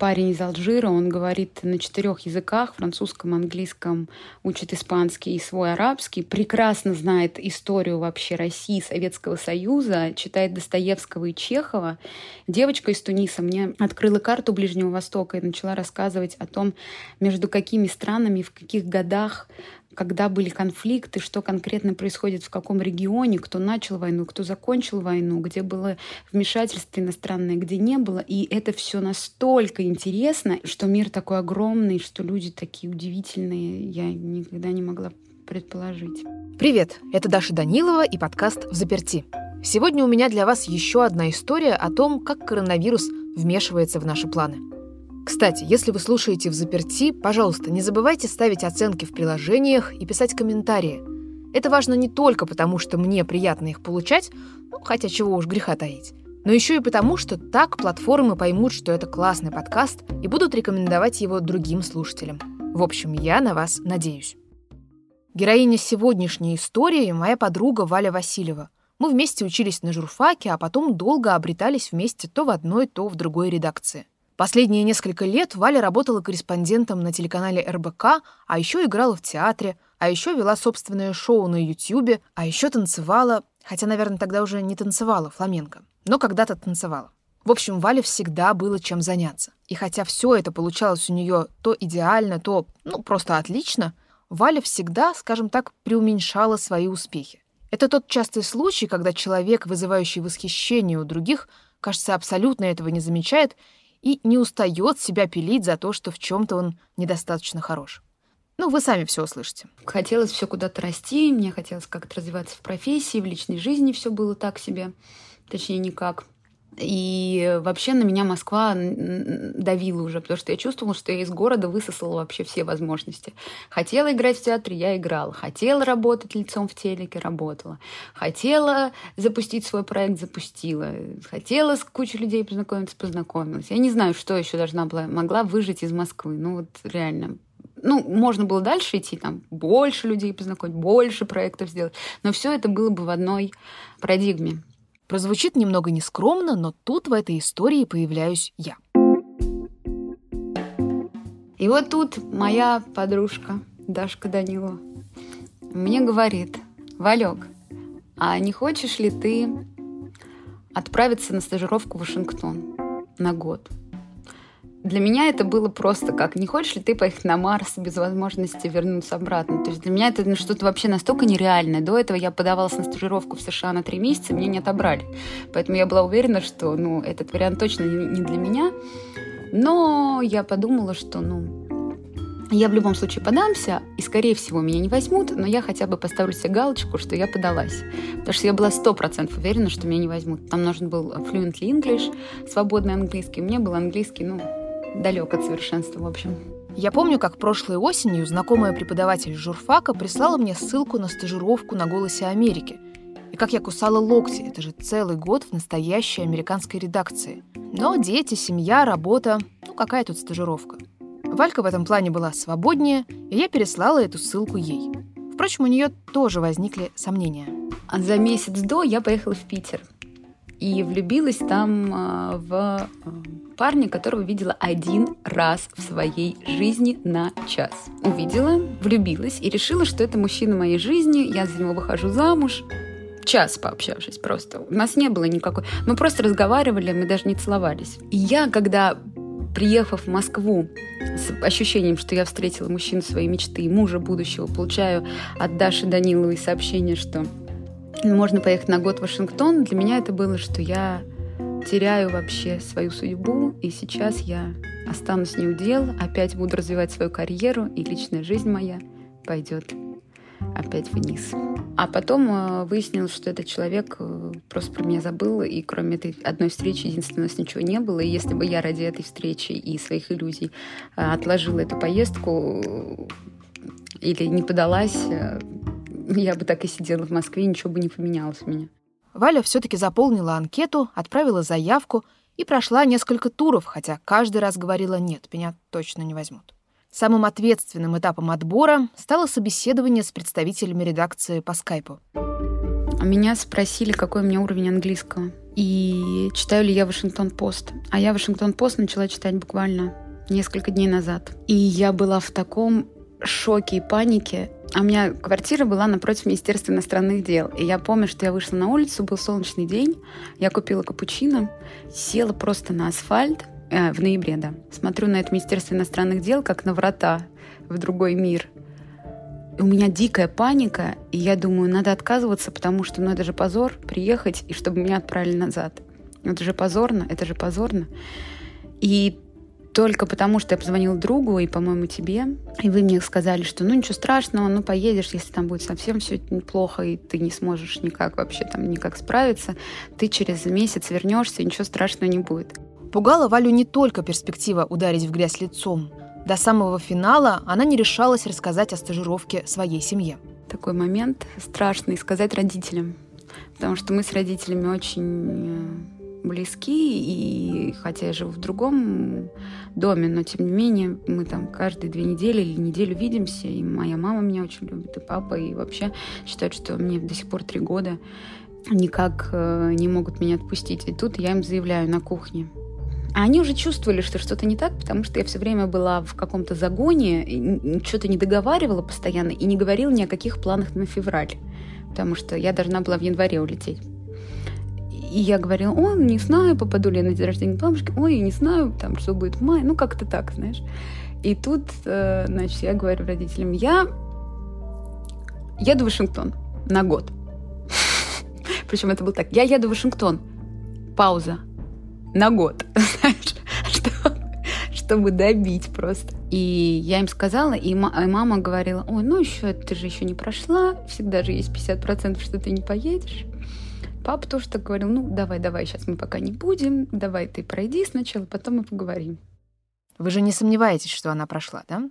парень из Алжира, он говорит на 4 языках: французском, английском, учит испанский и свой арабский, прекрасно знает историю вообще России, Советского Союза, читает Достоевского и Чехова. Девочка из Туниса мне открыла карту Ближнего Востока и начала рассказывать о том, между какими странами, в каких годах, когда были конфликты, что конкретно происходит в каком регионе, кто начал войну, кто закончил войну, где было вмешательство иностранное, где не было. И это все настолько интересно, что мир такой огромный, что люди такие удивительные, я никогда не могла предположить. Привет, это Даша Данилова и подкаст «Взаперти». Сегодня у меня для вас еще одна история о том, как коронавирус вмешивается в наши планы. Кстати, если вы слушаете «Взаперти», пожалуйста, не забывайте ставить оценки в приложениях и писать комментарии. Это важно не только потому, что мне приятно их получать, хотя чего уж греха таить, но еще и потому, что так платформы поймут, что это классный подкаст, и будут рекомендовать его другим слушателям. В общем, я на вас надеюсь. Героиня сегодняшней истории — моя подруга Валя Васильева. Мы вместе учились на журфаке, а потом долго обретались вместе то в одной, то в другой редакции. Последние несколько лет Валя работала корреспондентом на телеканале РБК, а еще играла в театре, а еще вела собственное шоу на Ютьюбе, а еще танцевала, хотя, наверное, тогда уже не танцевала фламенко, но когда-то танцевала. В общем, Вале всегда было чем заняться. И хотя все это получалось у нее то идеально, то, просто отлично, Валя всегда, скажем так, преуменьшала свои успехи. Это тот частый случай, когда человек, вызывающий восхищение у других, кажется, абсолютно этого не замечает и не устает себя пилить за то, что в чем-то он недостаточно хорош. Вы сами все услышите. Хотелось все куда-то расти, мне хотелось как-то развиваться в профессии, в личной жизни все было так себе, точнее никак. И вообще на меня Москва давила уже, потому что я чувствовала, что я из города высосала вообще все возможности. Хотела играть в театре — я играла. Хотела работать лицом в телеке — работала. Хотела запустить свой проект — запустила. Хотела с кучей людей познакомиться — познакомилась. Я не знаю, что еще могла выжить из Москвы. Реально. Можно было дальше идти, больше людей познакомить, больше проектов сделать. Но все это было бы в одной парадигме. Прозвучит немного нескромно, но тут в этой истории появляюсь я. И вот тут моя подружка Дашка Данилова мне говорит: Валёк, а не хочешь ли ты отправиться на стажировку в Вашингтон на год? Для меня это было просто как: не хочешь ли ты поехать на Марс без возможности вернуться обратно? То есть для меня это что-то вообще настолько нереальное. До этого я подавалась на стажировку в США на 3 месяца, меня не отобрали. Поэтому я была уверена, что этот вариант точно не для меня. Но я подумала, что я в любом случае подамся, и, скорее всего, меня не возьмут, но я хотя бы поставлю себе галочку, что я подалась. Потому что я была 100% уверена, что меня не возьмут. Там нужен был fluently English, свободный английский. Мне был английский, далек от совершенства, в общем. Я помню, как прошлой осенью знакомая преподаватель журфака прислала мне ссылку на стажировку на «Голосе Америки». И как я кусала локти, это же целый год в настоящей американской редакции. Но дети, семья, работа, какая тут стажировка? Валька в этом плане была свободнее, и я переслала эту ссылку ей. Впрочем, у нее тоже возникли сомнения. А за месяц до я поехала в Питер. И влюбилась там в парня, которого видела 1 раз в своей жизни на час. Увидела, влюбилась и решила, что это мужчина моей жизни, я за него выхожу замуж. Час пообщавшись просто. У нас не было никакой... Мы просто разговаривали, мы даже не целовались. И я, когда, приехав в Москву с ощущением, что я встретила мужчину своей мечты и мужа будущего, получаю от Даши Даниловой сообщение, что можно поехать на год в Вашингтон, для меня это было, что я теряю вообще свою судьбу, и сейчас я останусь неудел, опять буду развивать свою карьеру, и личная жизнь моя пойдет опять вниз. А потом выяснилось, что этот человек просто про меня забыл, и кроме этой одной встречи единственного у нас ничего не было. И если бы я ради этой встречи и своих иллюзий отложила эту поездку или не подалась, я бы так и сидела в Москве, ничего бы не поменялось у меня. Валя все-таки заполнила анкету, отправила заявку и прошла несколько туров, хотя каждый раз говорила: нет, меня точно не возьмут. Самым ответственным этапом отбора стало собеседование с представителями редакции по скайпу. Меня спросили, какой у меня уровень английского. и читаю ли я «Вашингтон-Пост». А я «Вашингтон-Пост» начала читать буквально несколько дней назад. И я была в таком шоке и панике. А у меня квартира была напротив Министерства иностранных дел. И я помню, что я вышла на улицу, был солнечный день, я купила капучино, села просто на асфальт, в ноябре, да. Смотрю на это Министерство иностранных дел, как на врата в другой мир. И у меня дикая паника, и я думаю, надо отказываться, потому что, это же позор приехать, и чтобы меня отправили назад. Это же позорно. И только потому, что я позвонила другу и, по-моему, тебе, и вы мне сказали, что ничего страшного, поедешь, если там будет совсем все плохо, и ты не сможешь никак справиться, ты через месяц вернешься, и ничего страшного не будет. Пугала Валю не только перспектива ударить в грязь лицом. До самого финала она не решалась рассказать о стажировке своей семье. Такой момент страшный сказать родителям, потому что мы с родителями очень близки, и хотя я живу в другом доме, но тем не менее мы там каждые 2 недели или неделю видимся, и моя мама меня очень любит, и папа, и вообще считают, что мне до сих пор 3 года никак не могут меня отпустить. И тут я им заявляю на кухне. А они уже чувствовали, что что-то не так, потому что я все время была в каком-то загоне, что-то не договаривала постоянно и не говорила ни о каких планах на февраль, потому что я должна была в январе улететь. И я говорила, не знаю, попаду ли я на день рождения бабушки, не знаю, что будет в мае, как-то так, знаешь. И тут, я говорю родителям, я еду в Вашингтон на год. Причем это было так, я еду в Вашингтон, пауза, на год, знаешь, чтобы добить просто. И я им сказала, и мама говорила, еще ты же еще не прошла, всегда же есть 50%, что ты не поедешь. Папа тоже так говорил, давай, сейчас мы пока не будем, давай ты пройди сначала, потом мы поговорим. Вы же не сомневаетесь, что она прошла, да?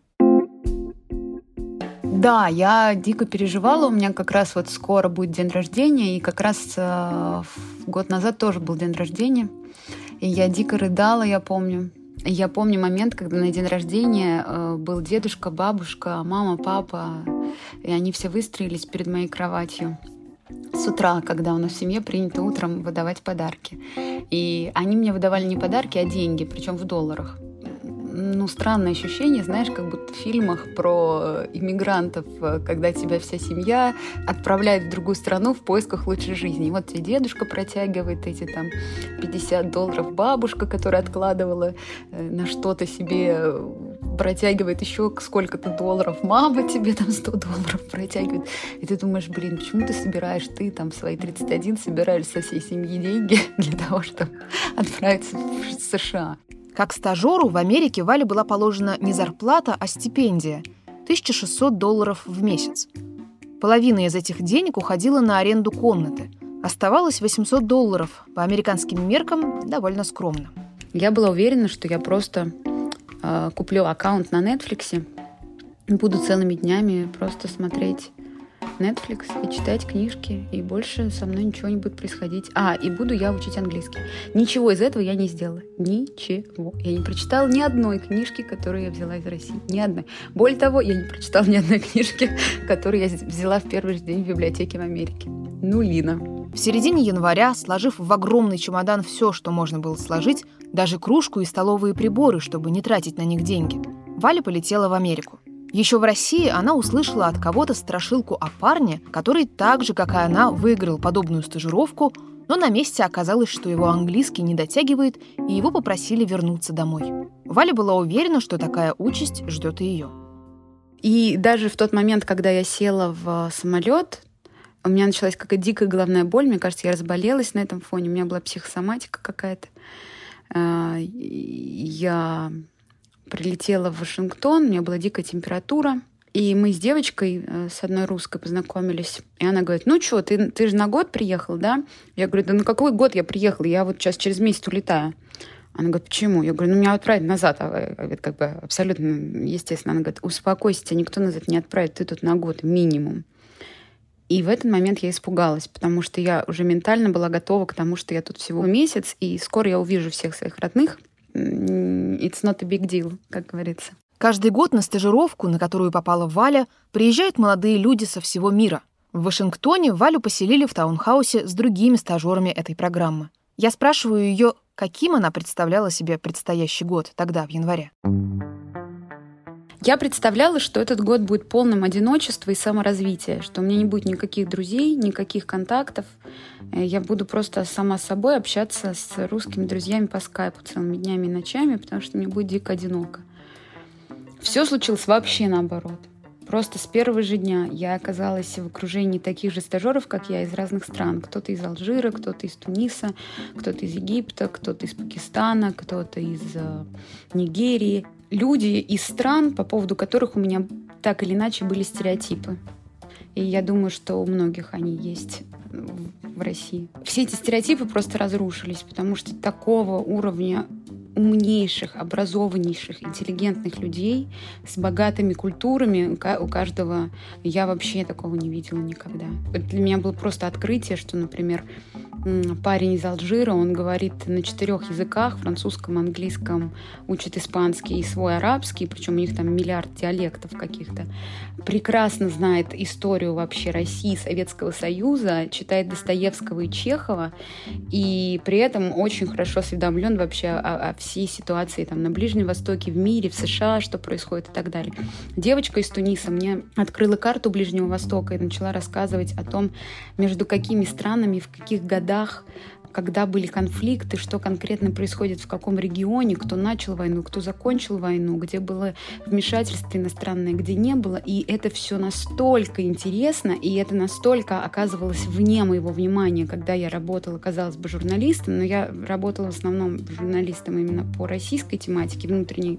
Да, я дико переживала, у меня как раз скоро будет день рождения, и как раз год назад тоже был день рождения, и я дико рыдала, я помню. Я помню момент, когда на день рождения был дедушка, бабушка, мама, папа, и они все выстроились перед моей кроватью. С утра, когда у нас в семье принято утром выдавать подарки. И они мне выдавали не подарки, а деньги, причем в долларах. Странное ощущение, знаешь, как будто в фильмах про иммигрантов, когда тебя вся семья отправляет в другую страну в поисках лучшей жизни. И вот тебе дедушка протягивает эти $50, бабушка, которая откладывала на что-то себе, протягивает еще сколько-то долларов, мама тебе $100 протягивает. И ты думаешь, почему ты в свои 31 собираешь со всей семьи деньги для того, чтобы отправиться в США? Как стажеру в Америке Вале была положена не зарплата, а стипендия – $1600 в месяц. Половина из этих денег уходила на аренду комнаты. Оставалось $800. По американским меркам довольно скромно. Я была уверена, что я просто куплю аккаунт на Netflix и буду целыми днями просто смотреть Netflix и читать книжки, и больше со мной ничего не будет происходить. И буду я учить английский. Ничего из этого я не сделала. Ничего. Я не прочитала ни одной книжки, которую я взяла из России. Ни одной. Более того, я не прочитала ни одной книжки, которую я взяла в первый же день в библиотеке в Америке. Лина. В середине января, сложив в огромный чемодан все, что можно было сложить, даже кружку и столовые приборы, чтобы не тратить на них деньги, Валя полетела в Америку. Еще в России она услышала от кого-то страшилку о парне, который так же, как и она, выиграл подобную стажировку, но на месте оказалось, что его английский не дотягивает, и его попросили вернуться домой. Валя была уверена, что такая участь ждет и ее. И даже в тот момент, когда я села в самолет, у меня началась какая-то дикая головная боль. Мне кажется, я разболелась на этом фоне. У меня была психосоматика какая-то. Я прилетела в Вашингтон, у меня была дикая температура. И мы с девочкой, с одной русской, познакомились. И она говорит, что, ты же на год приехал, да? Я говорю, да на какой год я приехала? Я вот сейчас через месяц улетаю. Она говорит, почему? Я говорю, меня отправят назад. Это абсолютно естественно. Она говорит, успокойся, тебя никто назад не отправит, ты тут на год минимум. И в этот момент я испугалась, потому что я уже ментально была готова к тому, что я тут всего месяц, и скоро я увижу всех своих родных. It's not a big deal, как говорится. Каждый год на стажировку, на которую попала Валя, приезжают молодые люди со всего мира. В Вашингтоне Валю поселили в таунхаусе с другими стажерами этой программы. Я спрашиваю ее, каким она представляла себе предстоящий год тогда, в январе. Я представляла, что этот год будет полным одиночества и саморазвития, что у меня не будет никаких друзей, никаких контактов. Я буду просто сама с собой общаться с русскими друзьями по скайпу целыми днями и ночами, потому что мне будет дико одиноко. Все случилось вообще наоборот. Просто с первого же дня я оказалась в окружении таких же стажеров, как я, из разных стран. Кто-то из Алжира, кто-то из Туниса, кто-то из Египта, кто-то из Пакистана, кто-то из Нигерии. Люди из стран, по поводу которых у меня так или иначе были стереотипы. И я думаю, что у многих они есть в России. Все эти стереотипы просто разрушились, потому что такого уровня умнейших, образованнейших, интеллигентных людей с богатыми культурами у каждого я вообще такого не видела никогда. Для меня было просто открытие, что, например, парень из Алжира, он говорит на 4 языках: французском, английском, учит испанский и свой арабский, причем у них там миллиард диалектов каких-то. Прекрасно знает историю вообще России, Советского Союза, читает Достоевского и Чехова, и при этом очень хорошо осведомлен вообще о всей ситуации там на Ближнем Востоке, в мире, в США, что происходит и так далее. Девочка из Туниса мне открыла карту Ближнего Востока и начала рассказывать о том, между какими странами, в каких годах, когда были конфликты, что конкретно происходит в каком регионе, кто начал войну, кто закончил войну, где было вмешательство иностранное, где не было. И это все настолько интересно, и это настолько оказывалось вне моего внимания, когда я работала, казалось бы, журналистом, но я работала в основном журналистом именно по российской тематике, внутренней.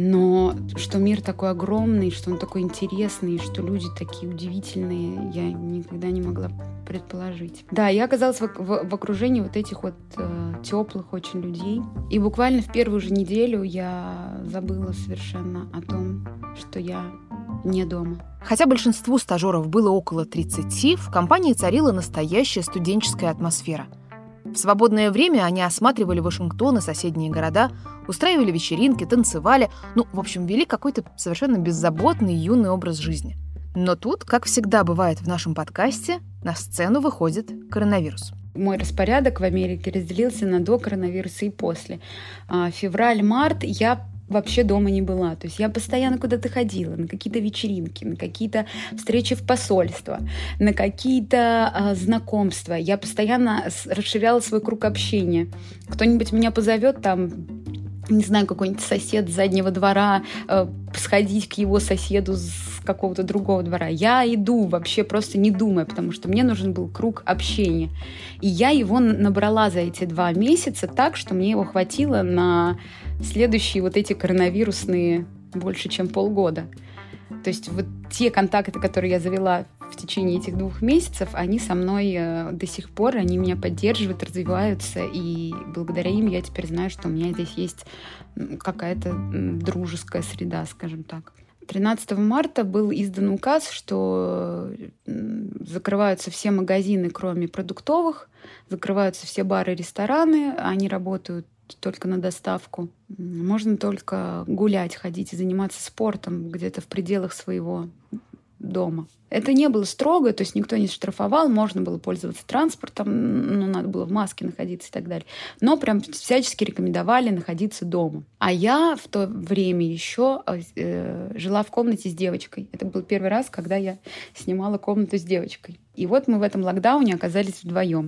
Но что мир такой огромный, что он такой интересный, что люди такие удивительные, я никогда не могла предположить. Да, я оказалась в окружении вот этих вот теплых очень людей. И буквально в первую же неделю я забыла совершенно о том, что я не дома. Хотя большинству стажеров было около 30, в компании царила настоящая студенческая атмосфера. В свободное время они осматривали Вашингтон и соседние города, устраивали вечеринки, танцевали, в общем, вели какой-то совершенно беззаботный юный образ жизни. Но тут, как всегда бывает в нашем подкасте, на сцену выходит коронавирус. Мой распорядок в Америке разделился на до коронавируса и после. Февраль-март я вообще дома не была. То есть я постоянно куда-то ходила, на какие-то вечеринки, на какие-то встречи в посольство, на какие-то знакомства. Я постоянно расширяла свой круг общения. Кто-нибудь меня позовет там, не знаю, какой-нибудь сосед с заднего двора, сходить к его соседу с какого-то другого двора. Я иду вообще просто не думая, потому что мне нужен был круг общения. И я его набрала за эти 2 месяца так, что мне его хватило на следующие вот эти коронавирусные больше, чем полгода. То есть вот те контакты, которые я завела в течение этих 2 месяцев, они со мной до сих пор, они меня поддерживают, развиваются, и благодаря им я теперь знаю, что у меня здесь есть какая-то дружеская среда, скажем так. 13 марта был издан указ, что закрываются все магазины, кроме продуктовых, закрываются все бары и рестораны, они работают только на доставку. Можно только гулять, ходить и заниматься спортом где-то в пределах своего дома. Это не было строго, то есть никто не штрафовал, можно было пользоваться транспортом, но надо было в маске находиться и так далее. Но прям всячески рекомендовали находиться дома. А я в то время еще жила в комнате с девочкой. Это был первый раз, когда я снимала комнату с девочкой. И вот мы в этом локдауне оказались вдвоем.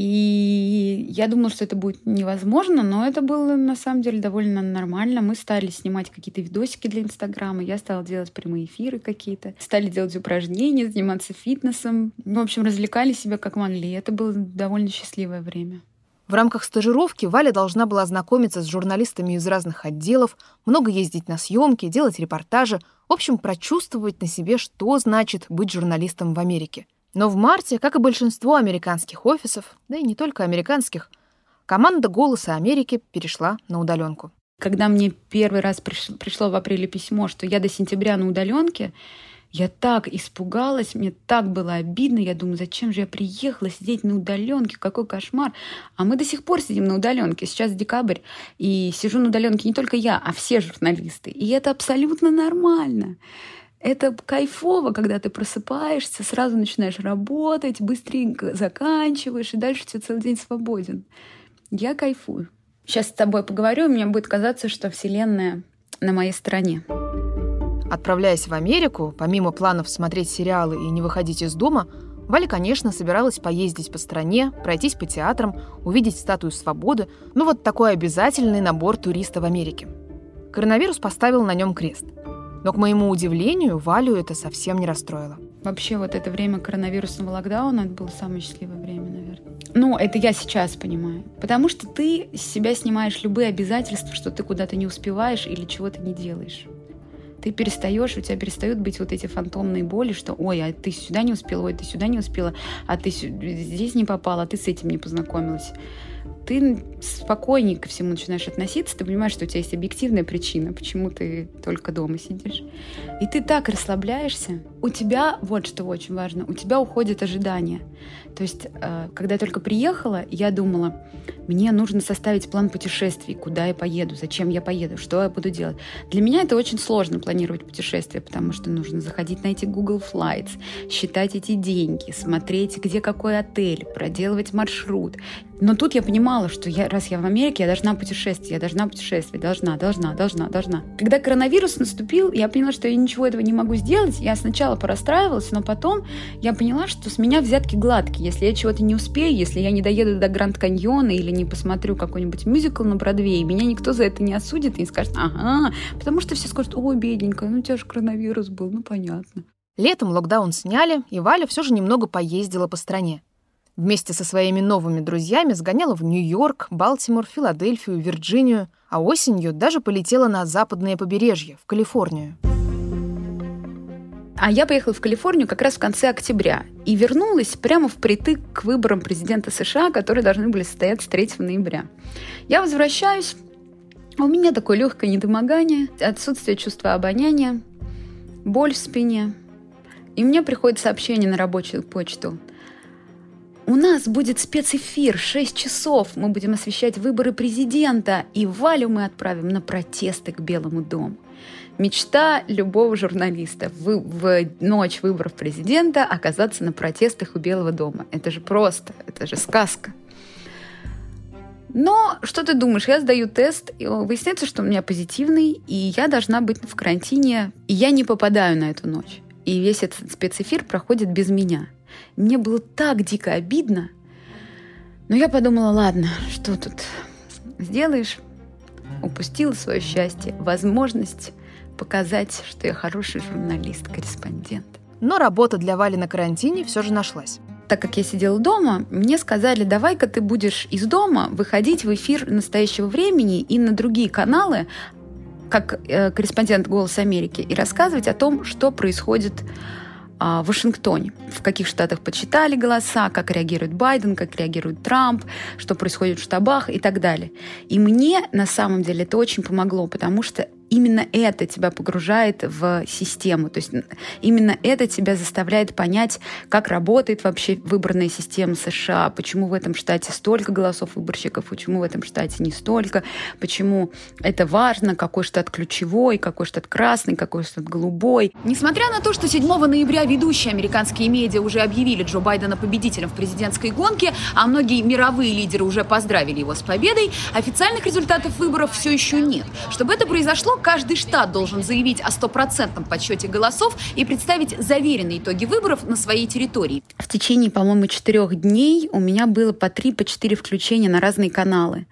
И я думала, что это будет невозможно, но это было на самом деле довольно нормально. Мы стали снимать какие-то видосики для Инстаграма, я стала делать прямые эфиры какие-то, стали делать упражнения, заниматься фитнесом. В общем, развлекали себя как могли. Это было довольно счастливое время. В рамках стажировки Валя должна была знакомиться с журналистами из разных отделов, много ездить на съемки, делать репортажи, в общем, прочувствовать на себе, что значит быть журналистом в Америке. Но в марте, как и большинство американских офисов, да и не только американских, команда «Голоса Америки» перешла на удаленку. Когда мне первый раз пришло в апреле письмо, что я до сентября на удаленке, я так испугалась, мне так было обидно. Я думаю, зачем же я приехала сидеть на удаленке, какой кошмар. А мы до сих пор сидим на удаленке. Сейчас декабрь, и сижу на удаленке не только я, а все журналисты. И это абсолютно нормально. Это кайфово, когда ты просыпаешься, сразу начинаешь работать, быстренько заканчиваешь, и дальше ты целый день свободен. Я кайфую. Сейчас с тобой поговорю, мне будет казаться, что Вселенная на моей стороне. Отправляясь в Америку, помимо планов смотреть сериалы и не выходить из дома, Валя, конечно, собиралась поездить по стране, пройтись по театрам, увидеть статую свободы. Вот такой обязательный набор туриста в Америке. Коронавирус поставил на нем крест. Но, к моему удивлению, Валю это совсем не расстроило. Вообще, это время коронавирусного локдауна, это было самое счастливое время, наверное. Это я сейчас понимаю. Потому что ты с себя снимаешь любые обязательства, что ты куда-то не успеваешь или чего-то не делаешь. Ты перестаешь, у тебя перестают быть эти фантомные боли, что ой, а ты сюда не успела, ой, ты сюда не успела, а ты здесь не попала, а ты с этим не познакомилась. Ты спокойнее ко всему начинаешь относиться, ты понимаешь, что у тебя есть объективная причина, почему ты только дома сидишь. И ты так расслабляешься. У тебя, вот что очень важно, у тебя уходит ожидание. То есть, когда я только приехала, я думала, мне нужно составить план путешествий, куда я поеду, зачем я поеду, что я буду делать. Для меня это очень сложно планировать путешествия, потому что нужно заходить на эти Google Flights, считать эти деньги, смотреть, где какой отель, проделывать маршрут. Но тут я понимала, что раз я в Америке, я должна путешествовать, должна. Когда коронавирус наступил, я поняла, что я ничего этого не могу сделать. Я сначала порастраивалась, но потом я поняла, что с меня взятки гладкие. Если я чего-то не успею, если я не доеду до Гранд-Каньона или не посмотрю какой-нибудь мюзикл на Бродвее, меня никто за это не осудит и не скажет «ага», потому что все скажут «ой, бедненькая, у тебя же коронавирус был, понятно». Летом локдаун сняли, и Валя все же немного поездила по стране. Вместе со своими новыми друзьями сгоняла в Нью-Йорк, Балтимор, Филадельфию, Вирджинию, а осенью даже полетела на западное побережье, в Калифорнию. А я поехала в Калифорнию как раз в конце октября и вернулась прямо впритык к выборам президента США, которые должны были состояться 3 ноября. Я возвращаюсь, а у меня такое легкое недомогание, отсутствие чувства обоняния, боль в спине. И мне приходит сообщение на рабочую почту. У нас будет спецэфир, 6 часов, мы будем освещать выборы президента, и Валю мы отправим на протесты к Белому дому. Мечта любого журналиста в ночь выборов президента оказаться на протестах у Белого дома. Это же просто, это же сказка. Но что ты думаешь? Я сдаю тест, и выясняется, что у меня позитивный, и я должна быть в карантине, и я не попадаю на эту ночь. И весь этот спецэфир проходит без меня. Мне было так дико обидно. Но я подумала, ладно, что тут сделаешь? Упустила свое счастье, возможность показать, что я хороший журналист, корреспондент. Но работа для Вали на карантине все же нашлась. Так как я сидела дома, мне сказали, давай-ка ты будешь из дома выходить в эфир настоящего времени и на другие каналы, как корреспондент «Голос Америки», и рассказывать о том, что происходит в Вашингтоне, в каких штатах подсчитали голоса, как реагирует Байден, как реагирует Трамп, что происходит в штабах и так далее. И мне на самом деле это очень помогло, потому что именно это тебя погружает в систему. То есть именно это тебя заставляет понять, как работает вообще выборная система США, почему в этом штате столько голосов выборщиков, почему в этом штате не столько, почему это важно, какой штат ключевой, какой штат красный, какой штат голубой. Несмотря на то, что 7 ноября ведущие американские медиа уже объявили Джо Байдена победителем в президентской гонке, а многие мировые лидеры уже поздравили его с победой, официальных результатов выборов все еще нет. Чтобы это произошло, каждый штат должен заявить о 100% подсчете голосов и представить заверенные итоги выборов на своей территории. В течение, по-моему, 4 дней у меня было по 3-4 включения на разные каналы.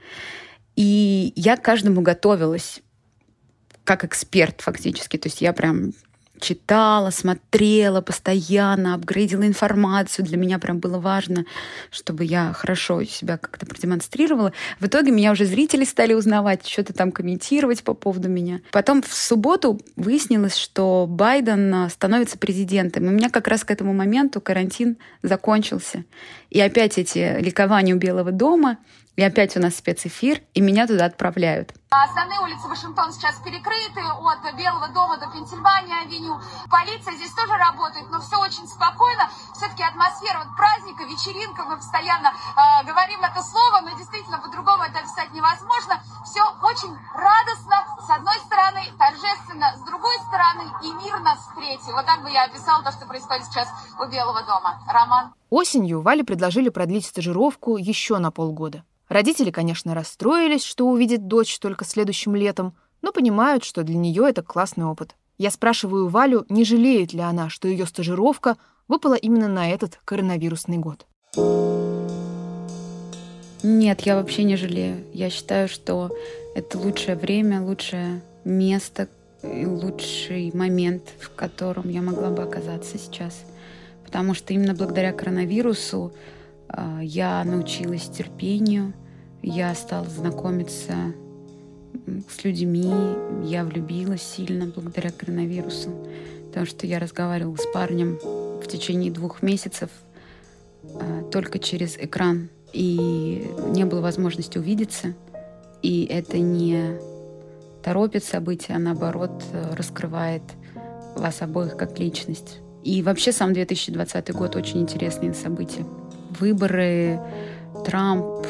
И я к каждому готовилась как эксперт фактически. То есть я прям читала, смотрела постоянно, апгрейдила информацию. Для меня прям было важно, чтобы я хорошо себя как-то продемонстрировала. В итоге меня уже зрители стали узнавать, что-то там комментировать по поводу меня. Потом в субботу выяснилось, что Байден становится президентом. И у меня как раз к этому моменту карантин закончился. И опять эти ликования у Белого дома, и опять у нас спецэфир, и меня туда отправляют. Основные улицы Вашингтона сейчас перекрыты от Белого дома до Пенсильвания-авеню. Полиция здесь тоже работает, но все очень спокойно. Все-таки атмосфера праздника, вечеринка, мы постоянно говорим это слово, но действительно по-другому это описать невозможно. Все очень радостно, с одной стороны, торжественно с другой стороны и мирно с третьей. Вот так бы я описала то, что происходит сейчас у Белого дома. Роман? Осенью Вале предложили продлить стажировку еще на полгода. Родители, конечно, расстроились, что увидят дочь только следующим летом, но понимают, что для нее это классный опыт. Я спрашиваю Валю, не жалеет ли она, что ее стажировка выпала именно на этот коронавирусный год. Нет, я вообще не жалею. Я считаю, что это лучшее время, лучшее место, лучший момент, в котором я могла бы оказаться сейчас. Потому что именно благодаря коронавирусу я научилась терпению, я стала знакомиться с людьми, я влюбилась сильно благодаря коронавирусу, потому что я разговаривала с парнем в течение 2 месяцев только через экран, и не было возможности увидеться, и это не торопит события, а наоборот раскрывает вас обоих как личность. И вообще сам 2020 год очень интересные события. Выборы, Трамп,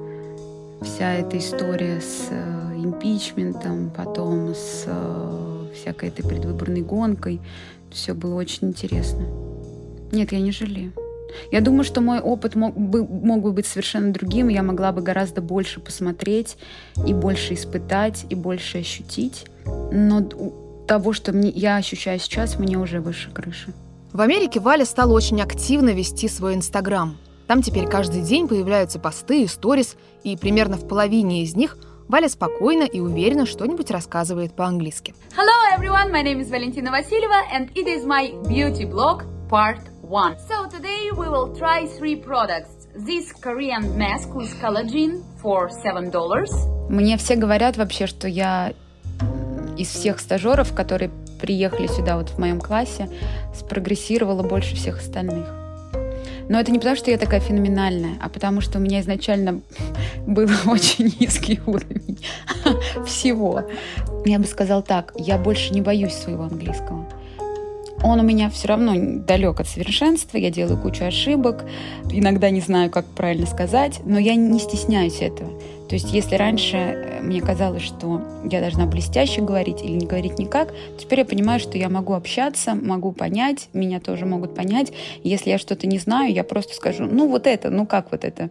вся эта история с импичментом, потом с всякой этой предвыборной гонкой. Все было очень интересно. Нет, я не жалею. Я думаю, что мой опыт мог бы быть совершенно другим, и я могла бы гораздо больше посмотреть, и больше испытать, и больше ощутить. Но того, что я ощущаю сейчас, мне уже выше крыши. В Америке Валя стала очень активно вести свой Инстаграм. Там теперь каждый день появляются посты и сторис, и примерно в половине из них Валя спокойно и уверенно что-нибудь рассказывает по-английски. Hello everyone, my name is Valentina Vasileva and it is my beauty blog part 1. So today we will try 3 products. This Korean mask with collagen for $7. Мне все говорят вообще, что я из всех стажеров, которые приехали сюда вот в моем классе, спрогрессировала больше всех остальных. Но это не потому, что я такая феноменальная, а потому что у меня изначально был очень низкий уровень всего. Я бы сказала так, я больше не боюсь своего английского. Он у меня все равно далек от совершенства, я делаю кучу ошибок, иногда не знаю, как правильно сказать, но я не стесняюсь этого. То есть если раньше мне казалось, что я должна блестяще говорить или не говорить никак, теперь я понимаю, что я могу общаться, могу понять, меня тоже могут понять. Если я что-то не знаю, я просто скажу, ну вот это, ну как вот это,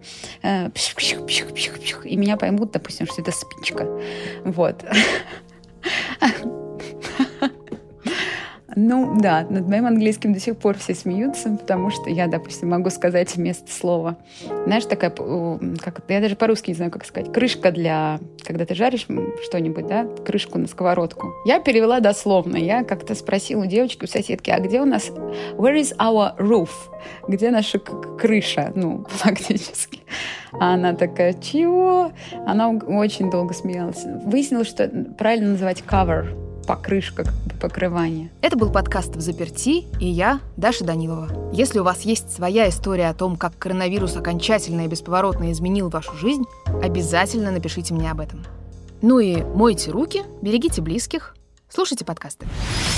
и меня поймут, допустим, что это спичка. Вот. Ну да, над моим английским до сих пор все смеются, потому что я, допустим, могу сказать вместо слова. Знаешь, такая, я даже по-русски не знаю, как сказать, крышка для, когда ты жаришь что-нибудь, да, крышку на сковородку. Я перевела дословно. Я как-то спросила у девочки, у соседки, а где у нас, where is our roof? Где наша крыша? Ну, фактически. А она такая, чего? Она очень долго смеялась. Выяснилось, что правильно называть cover. Покрышка, покрывание. Это был подкаст «Взаперти» и я, Даша Данилова. Если у вас есть своя история о том, как коронавирус окончательно и бесповоротно изменил вашу жизнь, обязательно напишите мне об этом. Ну и мойте руки, берегите близких, слушайте подкасты.